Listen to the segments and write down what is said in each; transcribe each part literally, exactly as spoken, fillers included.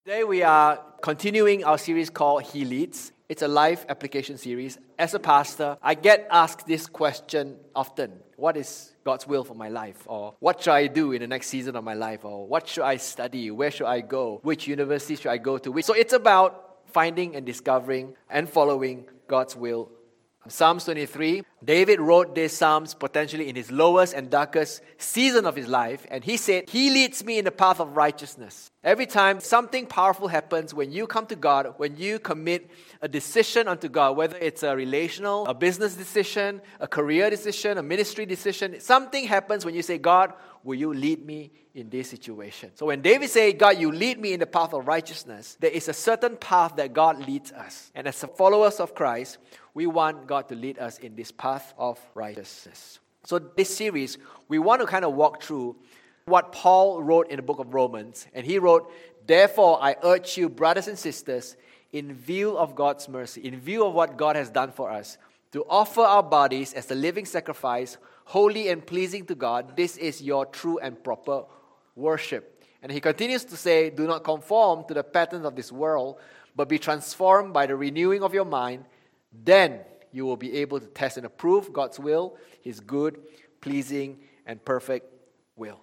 Today we are continuing our series called He Leads. It's a life application series. As a pastor, I get asked this question often. What is God's will for my life? Or what should I do in the next season of my life? Or what should I study? Where should I go? Which university should I go to? So it's about finding and discovering and following God's will. Psalms twenty-three, David wrote these Psalms potentially in his lowest and darkest season of his life. And he said, He leads me in the path of righteousness. Every time something powerful happens, when you come to God, when you commit a decision unto God, whether it's a relational, a business decision, a career decision, a ministry decision, something happens when you say, God, will you lead me in this situation? So when David said, God, you lead me in the path of righteousness, there is a certain path that God leads us. And as followers of Christ, we want God to lead us in this path of righteousness. So this series, we want to kind of walk through what Paul wrote in the book of Romans. And he wrote, Therefore, I urge you, brothers and sisters, in view of God's mercy, in view of what God has done for us, to offer our bodies as a living sacrifice, holy and pleasing to God. This is your true and proper worship. And he continues to say, Do not conform to the patterns of this world, but be transformed by the renewing of your mind. Then you will be able to test and approve God's will, His good, pleasing, and perfect will.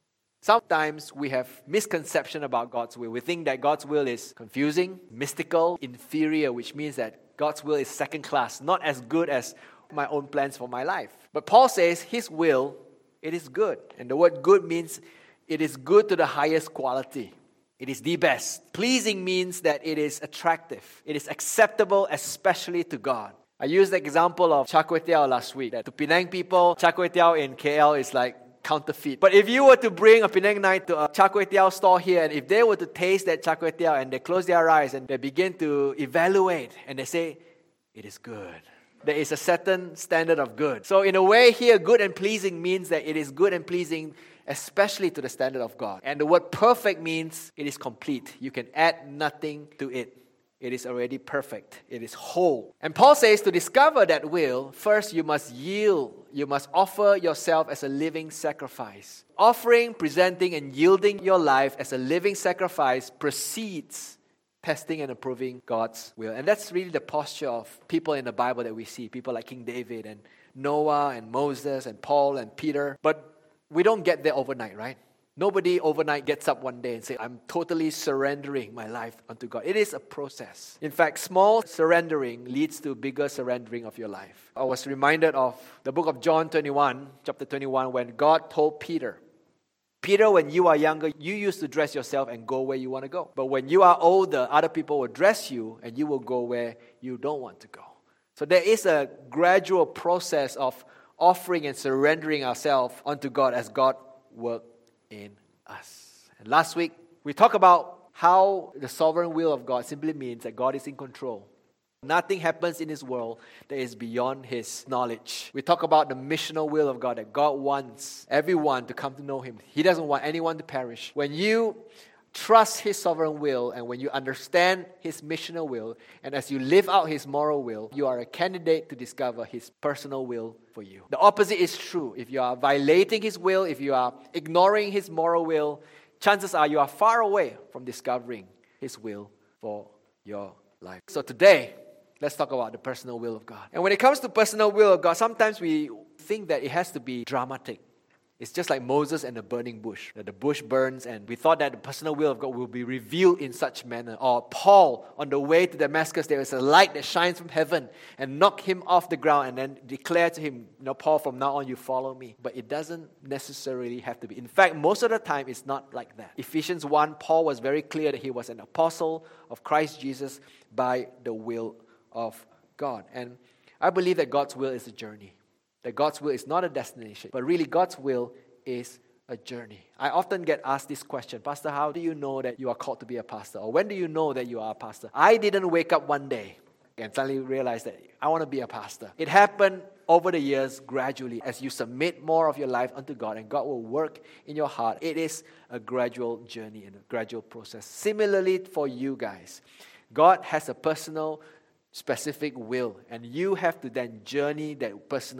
Sometimes we have misconception about God's will. We think that God's will is confusing, mystical, inferior, which means that God's will is second class, not as good as my own plans for my life. But Paul says His will, it is good. And the word good means it is good to the highest quality. It is the best. Pleasing means that it is attractive. It is acceptable, especially to God. I used the example of Char Kway Teow last week. That to Penang people, Char Kway Teow in K L is like counterfeit. But if you were to bring a Penangite to a Char Kway Teow store here, and if they were to taste that Char Kway Teow and they close their eyes and they begin to evaluate and they say, it is good. There is a certain standard of good. So in a way here, good and pleasing means that it is good and pleasing especially to the standard of God. And the word perfect means it is complete. You can add nothing to it. It is already perfect. It is whole. And Paul says to discover that will, first you must yield. You must offer yourself as a living sacrifice. Offering, presenting, and yielding your life as a living sacrifice precedes testing and approving God's will. And that's really the posture of people in the Bible that we see. People like King David and Noah and Moses and Paul and Peter. But we don't get there overnight, right? Nobody overnight gets up one day and says, I'm totally surrendering my life unto God. It is a process. In fact, small surrendering leads to bigger surrendering of your life. I was reminded of the book of John twenty-one, chapter twenty-one, when God told Peter, Peter, when you are younger, you used to dress yourself and go where you want to go. But when you are older, other people will dress you and you will go where you don't want to go. So there is a gradual process of offering and surrendering ourselves unto God as God works in us. And last week, we talked about how the sovereign will of God simply means that God is in control. Nothing happens in this world that is beyond His knowledge. We talk about the missional will of God, that God wants everyone to come to know Him. He doesn't want anyone to perish. When you trust His sovereign will, and when you understand His missional will, and as you live out His moral will, you are a candidate to discover His personal will for you. The opposite is true. If you are violating His will, if you are ignoring His moral will, chances are you are far away from discovering His will for your life. So today, let's talk about the personal will of God. And when it comes to personal will of God, sometimes we think that it has to be dramatic. It's just like Moses and the burning bush. The bush burns and we thought that the personal will of God will be revealed in such manner. Or Paul, on the way to Damascus, there is a light that shines from heaven and knock him off the ground and then declare to him, you know, Paul, from now on you follow me. But it doesn't necessarily have to be. In fact, most of the time it's not like that. Ephesians one, Paul was very clear that he was an apostle of Christ Jesus by the will of God. And I believe that God's will is a journey. That God's will is not a destination, but really God's will is a journey. I often get asked this question, Pastor, how do you know that you are called to be a pastor? Or when do you know that you are a pastor? I didn't wake up one day and suddenly realize that I want to be a pastor. It happened over the years gradually as you submit more of your life unto God and God will work in your heart. It is a gradual journey and a gradual process. Similarly for you guys, God has a personal, specific will and you have to then journey that personal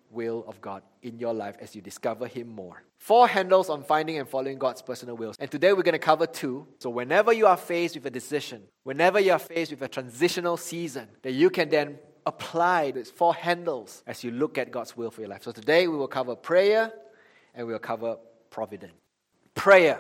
will of God in your life as you discover Him more. Four handles on finding and following God's personal will. And today we're going to cover two. So whenever you are faced with a decision, whenever you are faced with a transitional season, that you can then apply these four handles as you look at God's will for your life. So today we will cover prayer and we will cover providence. Prayer.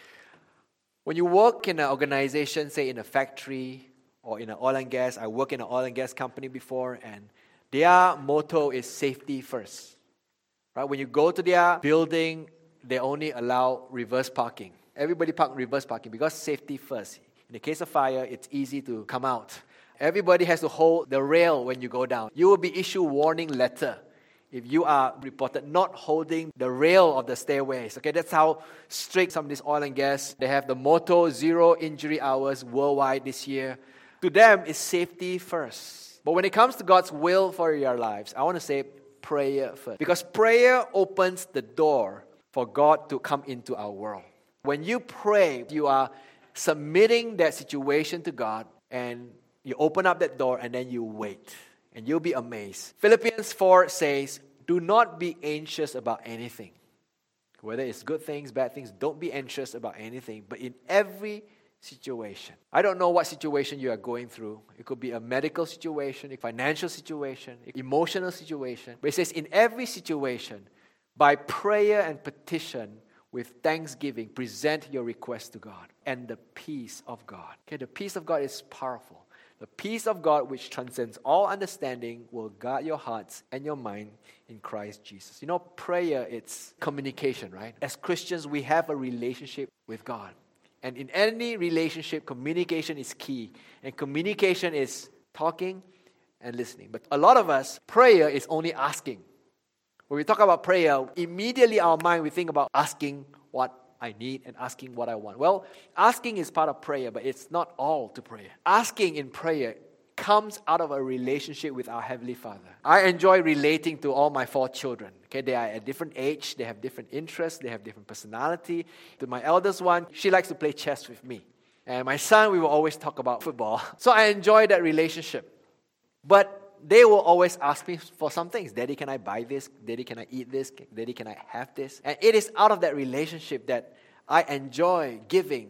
When you work in an organization, say in a factory or in an oil and gas, I work in an oil and gas company before, and their motto is safety first. Right? When you go to their building, they only allow reverse parking. Everybody park reverse parking because safety first. In the case of fire, it's easy to come out. Everybody has to hold the rail when you go down. You will be issued warning letter if you are reported not holding the rail of the stairways. Okay, that's how strict some of these oil and gas. They have the motto zero injury hours worldwide this year. To them, it's safety first. But when it comes to God's will for your lives, I want to say prayer first. Because prayer opens the door for God to come into our world. When you pray, you are submitting that situation to God, and you open up that door and then you wait. And you'll be amazed. Philippians four says, do not be anxious about anything. Whether it's good things, bad things, don't be anxious about anything. But in every situation. I don't know what situation you are going through. It could be a medical situation, a financial situation, emotional situation. But it says, in every situation, by prayer and petition, with thanksgiving, present your request to God. And the peace of God. Okay, the peace of God is powerful. The peace of God, which transcends all understanding, will guard your hearts and your mind in Christ Jesus. You know, prayer, it's communication, right? As Christians, we have a relationship with God. And in any relationship, communication is key. And communication is talking and listening. But a lot of us, prayer is only asking. When we talk about prayer, immediately our mind, we think about asking what I need and asking what I want. Well, asking is part of prayer, but it's not all to prayer. Asking in prayer comes out of a relationship with our Heavenly Father. I enjoy relating to all my four children. Okay, they are at different age, they have different interests, they have different personality. To my eldest one, she likes to play chess with me. And my son, we will always talk about football. So I enjoy that relationship. But they will always ask me for some things. Daddy, can I buy this? Daddy, can I eat this? Daddy, can I have this? And it is out of that relationship that I enjoy giving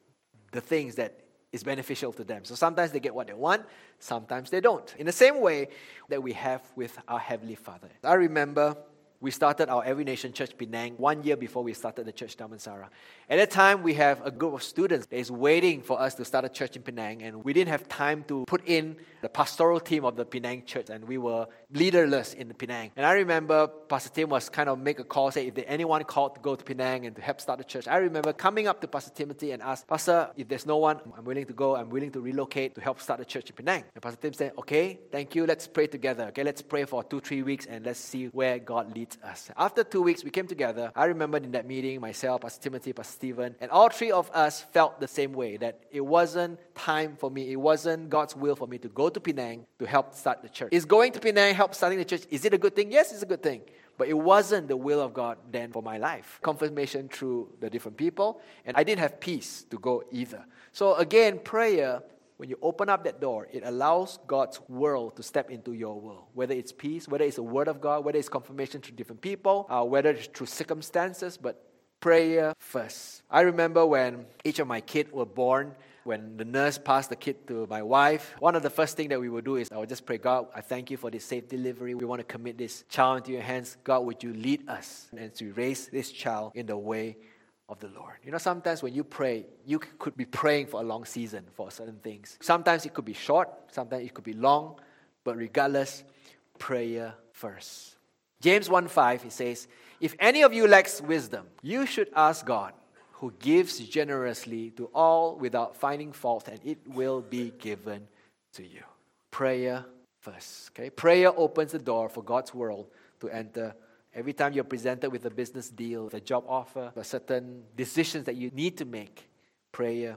the things that is beneficial to them. So sometimes they get what they want, sometimes they don't. In the same way that we have with our Heavenly Father. I remember we started our Every Nation Church Penang one year before we started the church Damansara. At that time, we have a group of students that is waiting for us to start a church in Penang, and we didn't have time to put in the pastoral team of the Penang church, and we were leaderless in Penang. And I remember Pastor Tim was kind of make a call, say if there anyone called to go to Penang and to help start the church. I remember coming up to Pastor Timothy and asked, Pastor, if there's no one, I'm willing to go, I'm willing to relocate to help start the church in Penang. And Pastor Tim said, okay, thank you, let's pray together. Okay, let's pray for two, three weeks and let's see where God leads us. After two weeks, we came together. I remember in that meeting, myself, Pastor Timothy, Pastor Stephen, and all three of us felt the same way, that it wasn't time for me, it wasn't God's will for me to go to Penang to help start the church. Is going to Penang, help starting the church, is it a good thing? Yes, it's a good thing. But it wasn't the will of God then for my life. Confirmation through the different people, and I didn't have peace to go either. So again, prayer, when you open up that door, it allows God's world to step into your world. Whether it's peace, whether it's a word of God, whether it's confirmation through different people, uh, whether it's through circumstances, but prayer first. I remember when each of my kids were born, when the nurse passed the kid to my wife, one of the first things that we would do is I would just pray, God, I thank you for this safe delivery. We want to commit this child into your hands. God, would you lead us and to raise this child in the way of the Lord. You know, sometimes when you pray, you could be praying for a long season for certain things. Sometimes it could be short, sometimes it could be long, but regardless, prayer first. James one five, it says, if any of you lacks wisdom, you should ask God, who gives generously to all without finding fault, and it will be given to you. Prayer first. Okay? Prayer opens the door for God's world to enter. Every time you're presented with a business deal, a job offer, or certain decisions that you need to make, prayer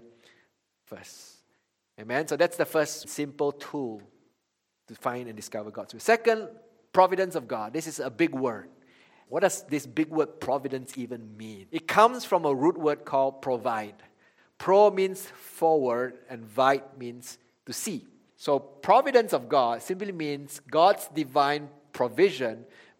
first. Amen? So that's the first simple tool to find and discover God's will. Second, providence of God. This is a big word. What does this big word providence even mean? It comes from a root word called provide. Pro means forward and vide means to see. So providence of God simply means God's divine provision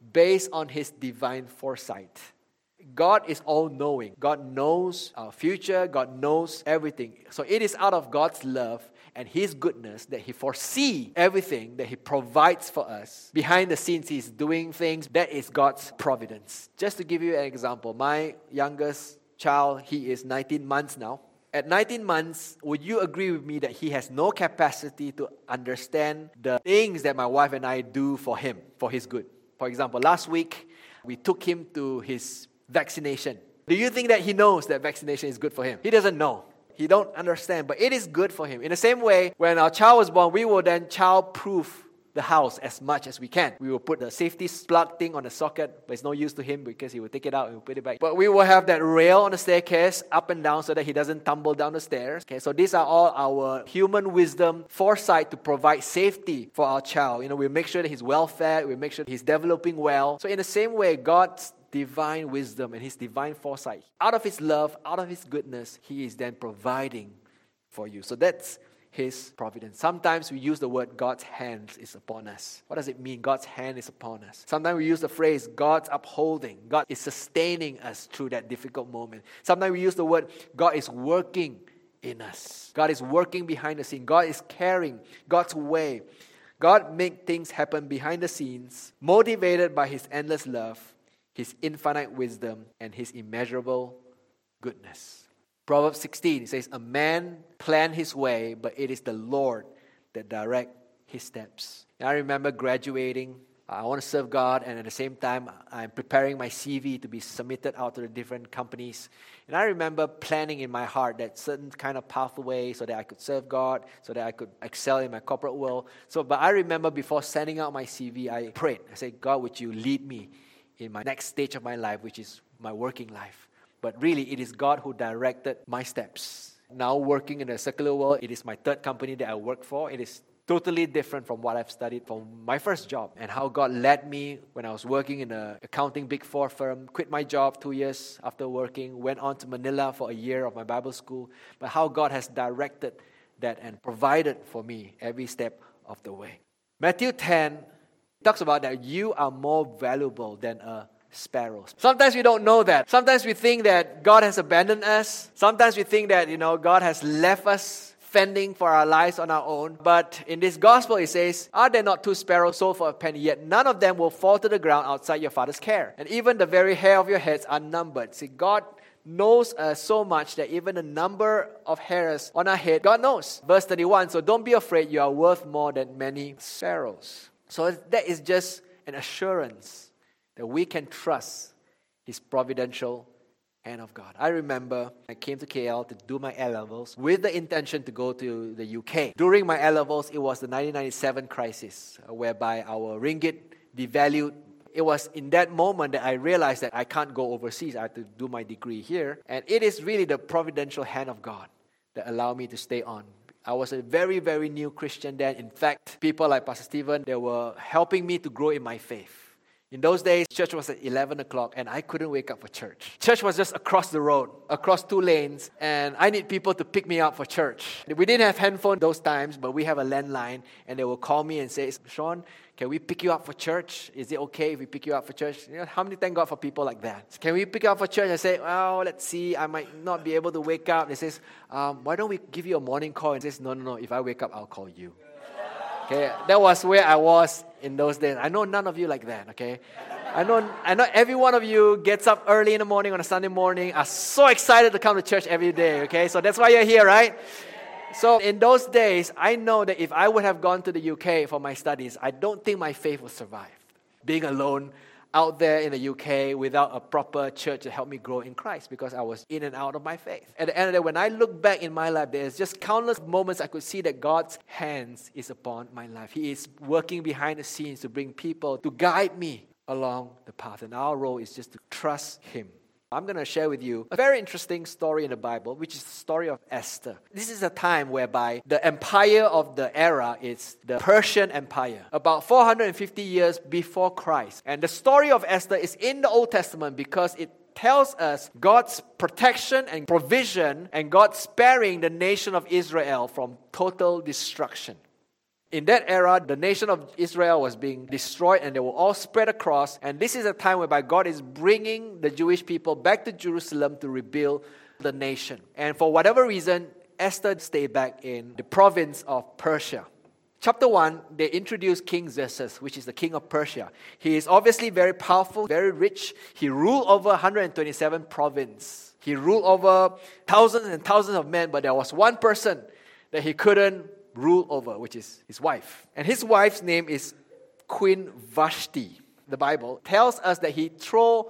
based on His divine foresight. God is all-knowing. God knows our future. God knows everything. So it is out of God's love and His goodness that He foresees everything, that He provides for us. Behind the scenes, He's doing things. That is God's providence. Just to give you an example, my youngest child, he is nineteen months now. At nineteen months, would you agree with me that he has no capacity to understand the things that my wife and I do for him, for his good? For example, last week, we took him to his vaccination. Do you think that he knows that vaccination is good for him? He doesn't know. He don't understand, but it is good for him. In the same way, when our child was born, we will then child-proof the house as much as we can. We will put the safety plug thing on the socket, but it's no use to him because he will take it out and put it back. But we will have that rail on the staircase up and down so that he doesn't tumble down the stairs. Okay, so these are all our human wisdom, foresight to provide safety for our child. You know, we make sure that he's well fed, we make sure he's developing well. So in the same way, God's divine wisdom and His divine foresight, out of His love, out of His goodness, He is then providing for you. So that's His providence. Sometimes we use the word God's hand is upon us. What does it mean? God's hand is upon us. Sometimes we use the phrase God's upholding. God is sustaining us through that difficult moment. Sometimes we use the word God is working in us. God is working behind the scene. God is carrying God's way. God makes things happen behind the scenes, motivated by His endless love, His infinite wisdom, and His immeasurable goodness. Proverbs sixteen, it says, a man plan his way, but it is the Lord that direct his steps. And I remember graduating. I want to serve God, and at the same time, I'm preparing my C V to be submitted out to the different companies. And I remember planning in my heart that certain kind of pathway so that I could serve God, so that I could excel in my corporate world. So, but I remember before sending out my C V, I prayed. I said, God, would you lead me in my next stage of my life, which is my working life? But really, it is God who directed my steps. Now working in the secular world, it is my third company that I work for. It is totally different from what I've studied from my first job, and how God led me when I was working in an accounting Big Four firm, quit my job two years after working, went on to Manila for a year of my Bible school, but how God has directed that and provided for me every step of the way. Matthew ten talks about that you are more valuable than a sparrow. Sometimes we don't know that. Sometimes we think that God has abandoned us. Sometimes we think that, you know, God has left us fending for our lives on our own. But in this gospel, it says, are there not two sparrows sold for a penny? Yet none of them will fall to the ground outside your Father's care. And even the very hair of your heads are numbered. See, God knows us so much that even the number of hairs on our head, God knows. Verse thirty-one, so don't be afraid, you are worth more than many sparrows. So that is just an assurance that we can trust His providential hand of God. I remember I came to K L to do my A-levels with the intention to go to the U K. During my A-levels, it was the nineteen ninety-seven crisis, whereby our ringgit devalued. It was in that moment that I realized that I can't go overseas. I had to do my degree here. And it is really the providential hand of God that allowed me to stay on. I was a very, very new Christian then. In fact, people like Pastor Stephen, they were helping me to grow in my faith. In those days, church was at eleven o'clock and I couldn't wake up for church. Church was just across the road, across two lanes, and I need people to pick me up for church. We didn't have handphone those times, but we have a landline, and they will call me and say, Sean, can we pick you up for church? Is it okay if we pick you up for church? You know, how many thank God for people like that? Can we pick you up for church? I say, well, let's see, I might not be able to wake up. They says, um, why don't we give you a morning call? And says, no, no, no, if I wake up, I'll call you. Okay, that was where I was in those days. I know none of you like that, okay? I know I know every one of you gets up early in the morning on a Sunday morning, are so excited to come to church every day, okay? So that's why you're here, right? So in those days, I know that if I would have gone to the U K for my studies, I don't think my faith would survive. Being alone out there in the U K without a proper church to help me grow in Christ, because I was in and out of my faith. At the end of the day, when I look back in my life, there's just countless moments I could see that God's hands is upon my life. He is working behind the scenes to bring people to guide me along the path. And our role is just to trust Him. I'm going to share with you a very interesting story in the Bible, which is the story of Esther. This is a time whereby the empire of the era is the Persian Empire, about four hundred fifty years before Christ. And the story of Esther is in the Old Testament because it tells us God's protection and provision and God sparing the nation of Israel from total destruction. In that era, the nation of Israel was being destroyed and they were all spread across. And this is a time whereby God is bringing the Jewish people back to Jerusalem to rebuild the nation. And for whatever reason, Esther stayed back in the province of Persia. Chapter one, they introduce King Xerxes, which is the king of Persia. He is obviously very powerful, very rich. He ruled over one hundred twenty-seven provinces. He ruled over thousands and thousands of men, but there was one person that he couldn't rule over, which is his wife. And his wife's name is Queen Vashti. The Bible tells us that he threw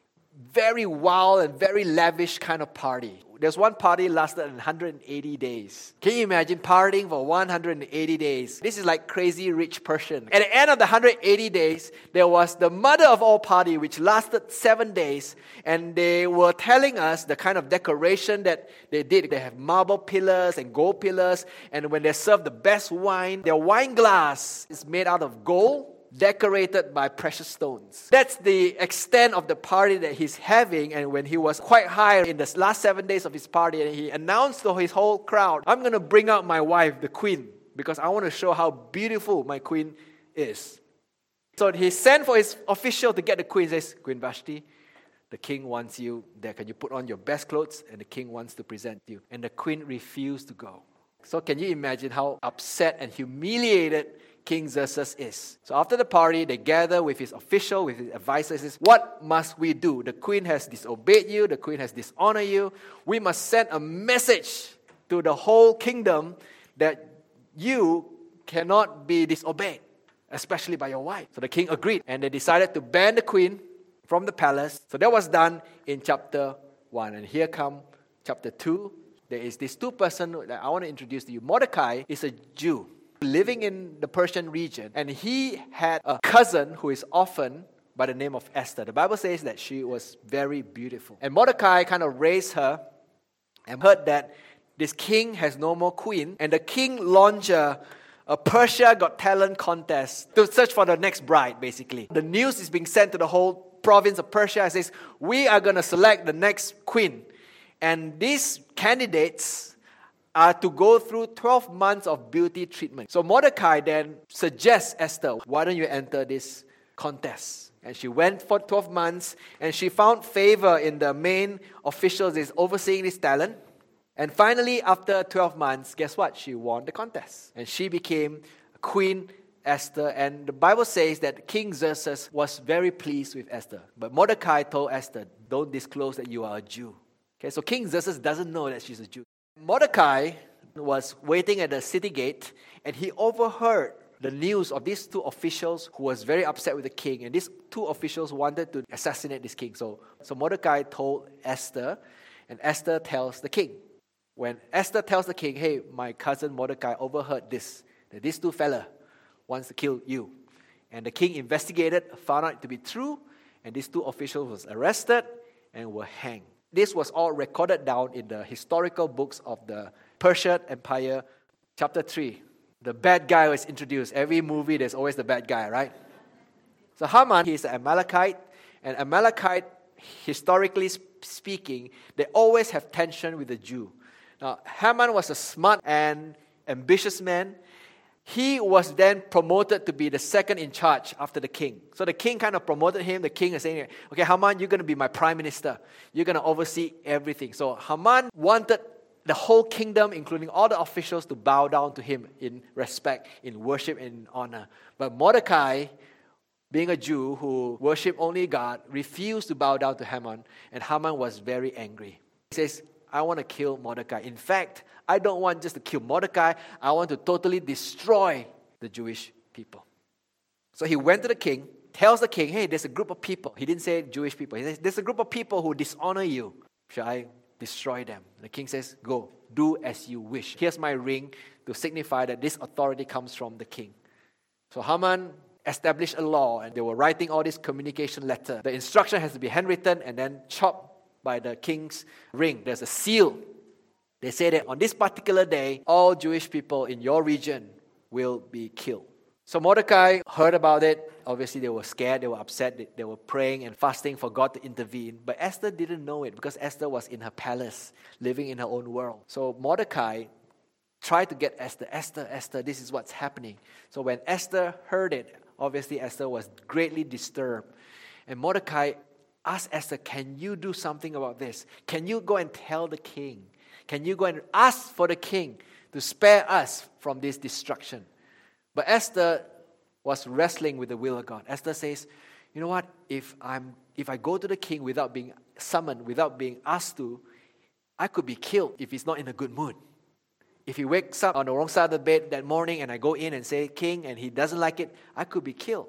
very wild and very lavish kind of party. There's one party lasted one hundred eighty days. Can you imagine partying for one hundred eighty days? This is like crazy rich person. At the end of the one hundred eighty days, there was the mother of all party, which lasted seven days. And they were telling us the kind of decoration that they did. They have marble pillars and gold pillars. And when they serve the best wine, their wine glass is made out of gold, decorated by precious stones. That's the extent of the party that he's having. And when he was quite high in the last seven days of his party, and he announced to his whole crowd, I'm going to bring out my wife, the queen, because I want to show how beautiful my queen is. So he sent for his official to get the queen. He says, Queen Vashti, the king wants you there. Can you put on your best clothes? And the king wants to present you. And the queen refused to go. So can you imagine how upset and humiliated King Xerxes is? So after the party, they gather with his official, with his advisors. Says, what must we do? The queen has disobeyed you. The queen has dishonored you. We must send a message to the whole kingdom that you cannot be disobeyed, especially by your wife. So the king agreed, and they decided to ban the queen from the palace. So that was done in chapter one. And here come chapter two. There is these two person that I want to introduce to you. Mordecai is a Jew living in the Persian region, and he had a cousin who is orphaned by the name of Esther. The Bible says that she was very beautiful. And Mordecai kind of raised her and heard that this king has no more queen, and the king launched a, a Persia Got Talent contest to search for the next bride, basically. The news is being sent to the whole province of Persia. It says, we are going to select the next queen. And these candidates are to go through twelve months of beauty treatment. So Mordecai then suggests Esther, why don't you enter this contest? And she went for twelve months, and she found favor in the main officials that is overseeing this talent. And finally, after twelve months, guess what? She won the contest. And she became Queen Esther. And the Bible says that King Xerxes was very pleased with Esther. But Mordecai told Esther, don't disclose that you are a Jew. Okay, so King Xerxes doesn't know that she's a Jew. Mordecai was waiting at the city gate, and he overheard the news of these two officials who was very upset with the king. And these two officials wanted to assassinate this king. So, so Mordecai told Esther, and Esther tells the king. When Esther tells the king, hey, my cousin Mordecai overheard this, that these two fella wants to kill you. And the king investigated, found out it to be true, and these two officials was arrested and were hanged. This was all recorded down in the historical books of the Persian Empire. Chapter three, the bad guy was introduced. Every movie, there's always the bad guy, right? So Haman, he's an Amalekite. And Amalekite, historically speaking, they always have tension with the Jew. Now, Haman was a smart and ambitious man. He was then promoted to be the second in charge after the king. So the king kind of promoted him. The king is saying, okay, Haman, you're going to be my prime minister. You're going to oversee everything. So Haman wanted the whole kingdom, including all the officials, to bow down to him in respect, in worship, and in honor. But Mordecai, being a Jew who worshipped only God, refused to bow down to Haman. And Haman was very angry. He says, I want to kill Mordecai. In fact, I don't want just to kill Mordecai. I want to totally destroy the Jewish people. So he went to the king, tells the king, hey, there's a group of people. He didn't say Jewish people. He says, there's a group of people who dishonor you. Shall I destroy them? And the king says, go, do as you wish. Here's my ring to signify that this authority comes from the king. So Haman established a law, and they were writing all this communication letter. The instruction has to be handwritten and then chopped by the king's ring. There's a seal. They say that on this particular day, all Jewish people in your region will be killed. So Mordecai heard about it. Obviously, they were scared. They were upset. They were praying and fasting for God to intervene. But Esther didn't know it because Esther was in her palace, living in her own world. So Mordecai try to get Esther. Esther, Esther, this is what's happening. So when Esther heard it, obviously Esther was greatly disturbed. And Mordecai asked Esther, can you do something about this? Can you go and tell the king? Can you go and ask for the king to spare us from this destruction? But Esther was wrestling with the will of God. Esther says, you know what? If I'm, if I go to the king without being summoned, without being asked to, I could be killed if he's not in a good mood. If he wakes up on the wrong side of the bed that morning and I go in and say, king, and he doesn't like it, I could be killed.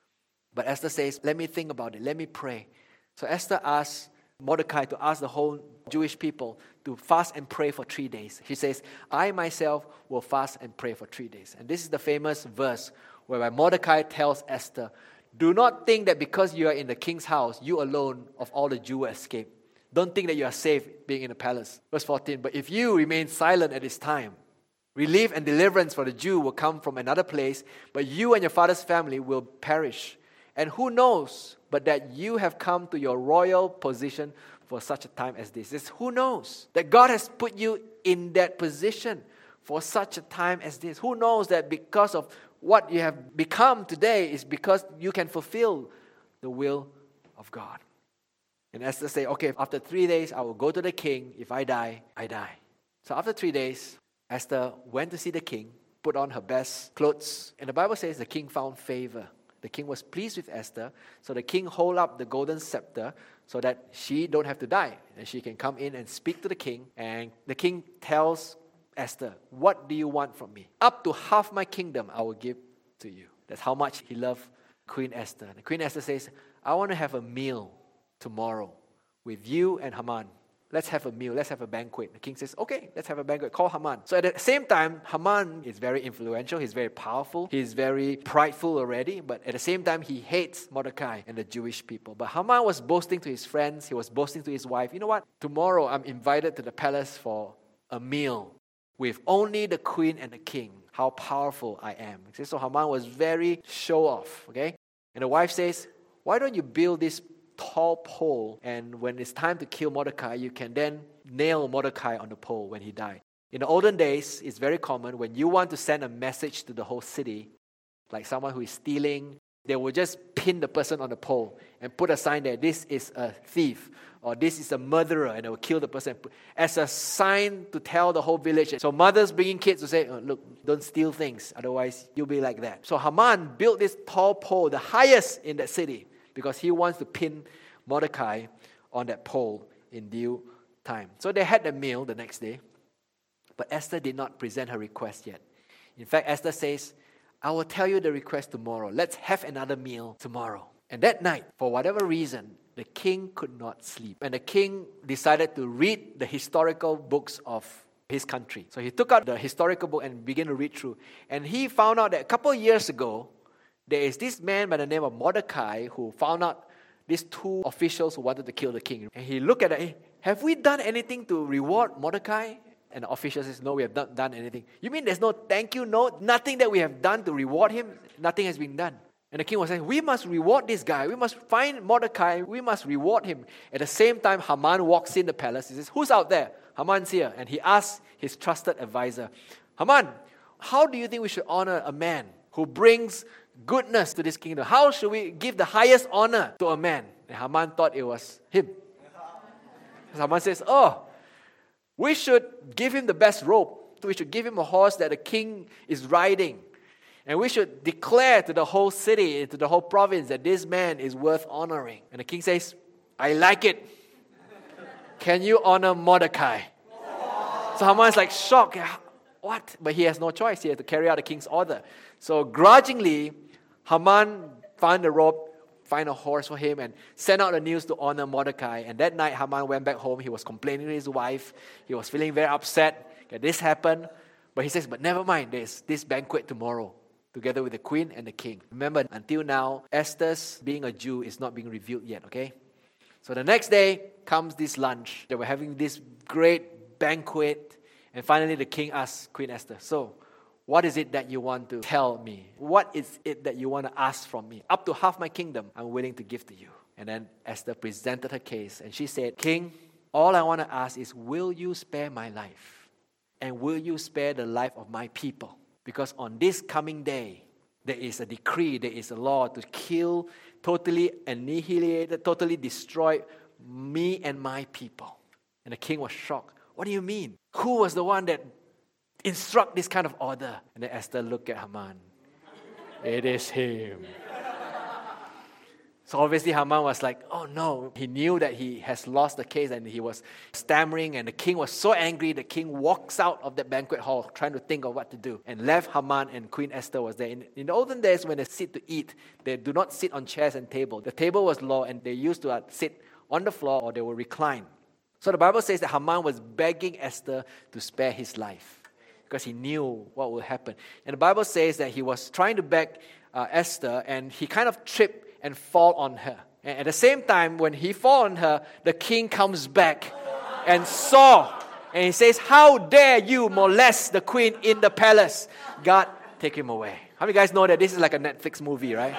But Esther says, let me think about it. Let me pray. So Esther asked Mordecai to ask the whole Jewish people to fast and pray for three days. She says, I myself will fast and pray for three days. And this is the famous verse whereby Mordecai tells Esther, do not think that because you are in the king's house, you alone of all the Jews will escape. Don't think that you are safe being in the palace. Verse fourteen, but if you remain silent at this time, relief and deliverance for the Jew will come from another place, but you and your father's family will perish. And who knows but that you have come to your royal position for such a time as this. It's who knows that God has put you in that position for such a time as this. Who knows that because of what you have become today is because you can fulfill the will of God. And Esther said, okay, after three days, I will go to the king. If I die, I die. So after three days, Esther went to see the king, put on her best clothes. And the Bible says the king found favor. The king was pleased with Esther. So the king hold up the golden scepter so that she don't have to die. And she can come in and speak to the king. And the king tells Esther, what do you want from me? Up to half my kingdom I will give to you. That's how much he loved Queen Esther. And Queen Esther says, I want to have a meal tomorrow with you and Haman. Let's have a meal. Let's have a banquet. The king says, okay, let's have a banquet. Call Haman. So at the same time, Haman is very influential. He's very powerful. He's very prideful already. But at the same time, he hates Mordecai and the Jewish people. But Haman was boasting to his friends. He was boasting to his wife. You know what? Tomorrow, I'm invited to the palace for a meal with only the queen and the king. How powerful I am. So Haman was very show off. Okay? And the wife says, why don't you build this tall pole, and when it's time to kill Mordecai, you can then nail Mordecai on the pole when he died. In the olden days, it's very common when you want to send a message to the whole city, like someone who is stealing, they will just pin the person on the pole and put a sign there, this is a thief, or this is a murderer, and they will kill the person as a sign to tell the whole village. So mothers bringing kids to say, oh, look, don't steal things, otherwise you'll be like that. So Haman built this tall pole, the highest in that city, because he wants to pin Mordecai on that pole in due time. So they had the meal the next day, but Esther did not present her request yet. In fact, Esther says, I will tell you the request tomorrow. Let's have another meal tomorrow. And that night, for whatever reason, the king could not sleep. And the king decided to read the historical books of his country. So he took out the historical book and began to read through. And he found out that a couple of years ago, there is this man by the name of Mordecai who found out these two officials who wanted to kill the king. And he looked at it, hey, have we done anything to reward Mordecai? And the official says, no, we have not done anything. You mean there's no thank you? No, nothing that we have done to reward him? Nothing has been done. And the king was saying, we must reward this guy. We must find Mordecai. We must reward him. At the same time, Haman walks in the palace. He says, who's out there? Haman's here. And he asks his trusted advisor, Haman, how do you think we should honor a man who brings goodness to this kingdom? How should we give the highest honor to a man? And Haman thought it was him. Haman says, oh, we should give him the best robe. We should give him a horse that the king is riding. And we should declare to the whole city, to the whole province, that this man is worth honoring. And the king says, I like it. Can you honor Mordecai? So Haman is like shocked. What? But he has no choice. He has to carry out the king's order. So grudgingly, Haman found a robe, find a horse for him, and sent out the news to honor Mordecai. And that night, Haman went back home. He was complaining to his wife. He was feeling very upset that this happened. But he says, but never mind, there's this banquet tomorrow, together with the queen and the king. Remember, until now, Esther's being a Jew is not being revealed yet, okay? So the next day comes this lunch. They were having this great banquet. And finally, the king asks Queen Esther, so, what is it that you want to tell me? What is it that you want to ask from me? Up to half my kingdom, I'm willing to give to you. And then Esther presented her case. And she said, King, all I want to ask is, will you spare my life and will you spare the life of my people? Because on this coming day, there is a decree, there is a law to kill, totally annihilate, totally destroy me and my people. And the king was shocked. What do you mean? Who was the one that instruct this kind of order? And then Esther looked at Haman. It is him. So obviously Haman was like, oh no. He knew that he has lost the case and he was stammering, and the king was so angry, the king walks out of the banquet hall trying to think of what to do and left Haman, and Queen Esther was there. In, in the olden days when they sit to eat, they do not sit on chairs and tables. The table was low and they used to uh, sit on the floor or they will recline. So the Bible says that Haman was begging Esther to spare his life because he knew what would happen. And the Bible says that he was trying to beg uh, Esther, and he kind of tripped and fall on her. And at the same time, when he fall on her, the king comes back and saw, and he says, how dare you molest the queen in the palace? God, take him away. How many of you guys know that this is like a Netflix movie, right?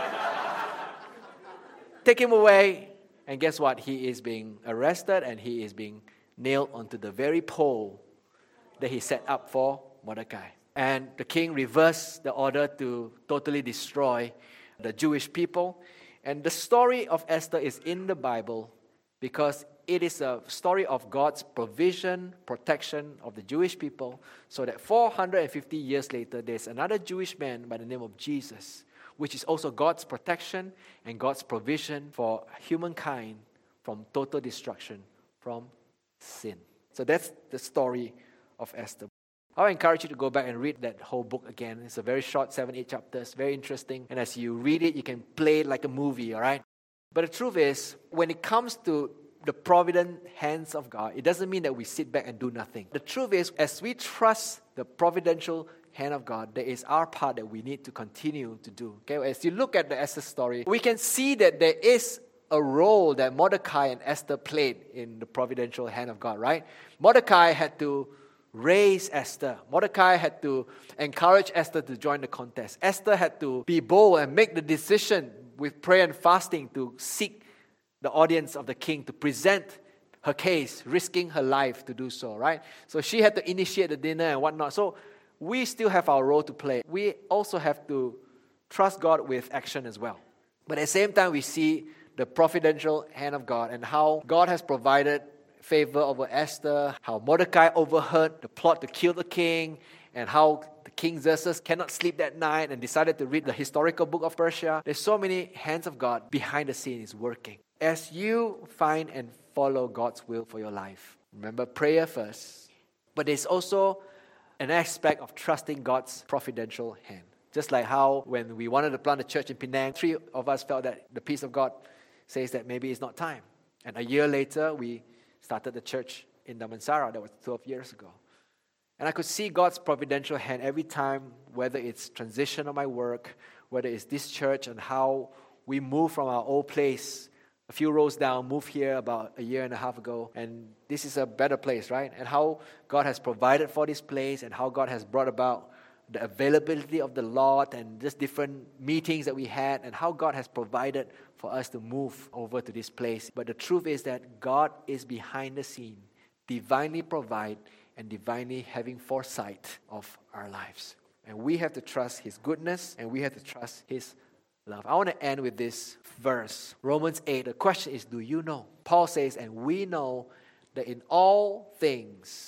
Take him away, and guess what? He is being arrested and he is being nailed onto the very pole that he set up for Mordecai. And the king reversed the order to totally destroy the Jewish people. And the story of Esther is in the Bible because it is a story of God's provision, protection of the Jewish people, so that four hundred fifty years later, there's another Jewish man by the name of Jesus, which is also God's protection and God's provision for humankind from total destruction, from sin. So that's the story of Esther. I encourage you to go back and read that whole book again. It's a very short, seven, eight chapters, very interesting. And as you read it, you can play it like a movie, all right? But the truth is, when it comes to the provident hands of God, it doesn't mean that we sit back and do nothing. The truth is, as we trust the providential hand of God, there is our part that we need to continue to do. Okay, as you look at the Esther story, we can see that there is a role that Mordecai and Esther played in the providential hand of God, right? Mordecai had to raise Esther. Mordecai had to encourage Esther to join the contest. Esther had to be bold and make the decision with prayer and fasting to seek the audience of the king, to present her case, risking her life to do so, right? So she had to initiate the dinner and whatnot. So we still have our role to play. We also have to trust God with action as well. But at the same time, we see the providential hand of God and how God has provided favor over Esther, how Mordecai overheard the plot to kill the king, and how the King Xerxes cannot sleep that night and decided to read the historical book of Persia. There's so many hands of God behind the scenes working. As you find and follow God's will for your life, remember prayer first, but there's also an aspect of trusting God's providential hand. Just like how when we wanted to plant a church in Penang, three of us felt that the peace of God says that maybe it's not time. And a year later, we started the church in Damansara. That was twelve years ago. And I could see God's providential hand every time, whether it's transition of my work, whether it's this church, and how we move from our old place a few rows down, moved here about a year and a half ago, and this is a better place, right? And how God has provided for this place, and how God has brought about the availability of the lot, and just different meetings that we had, and how God has provided for us to move over to this place. But the truth is that God is behind the scene, divinely provide and divinely having foresight of our lives. And we have to trust His goodness, and we have to trust His love. I want to end with this verse, Romans eight. The question is, do you know? Paul says, and we know that in all things,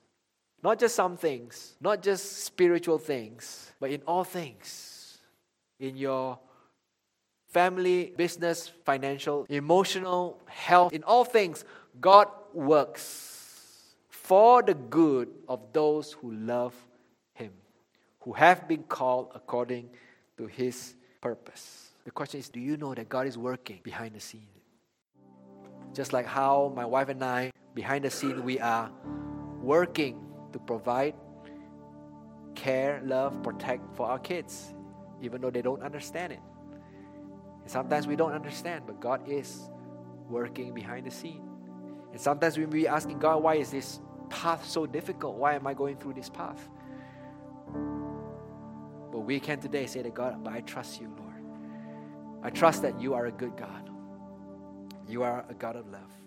not just some things, not just spiritual things, but in all things, in your family, business, financial, emotional, health, in all things, God works for the good of those who love Him, who have been called according to His purpose. The question is, do you know that God is working behind the scene? Just like how my wife and I, behind the scene, we are working to provide, care, love, protect for our kids, even though they don't understand it. And sometimes we don't understand, but God is working behind the scene. And sometimes we be asking God, why is this path so difficult? Why am I going through this path? But we can today say to God, but I trust you, Lord. I trust that you are a good God. You are a God of love.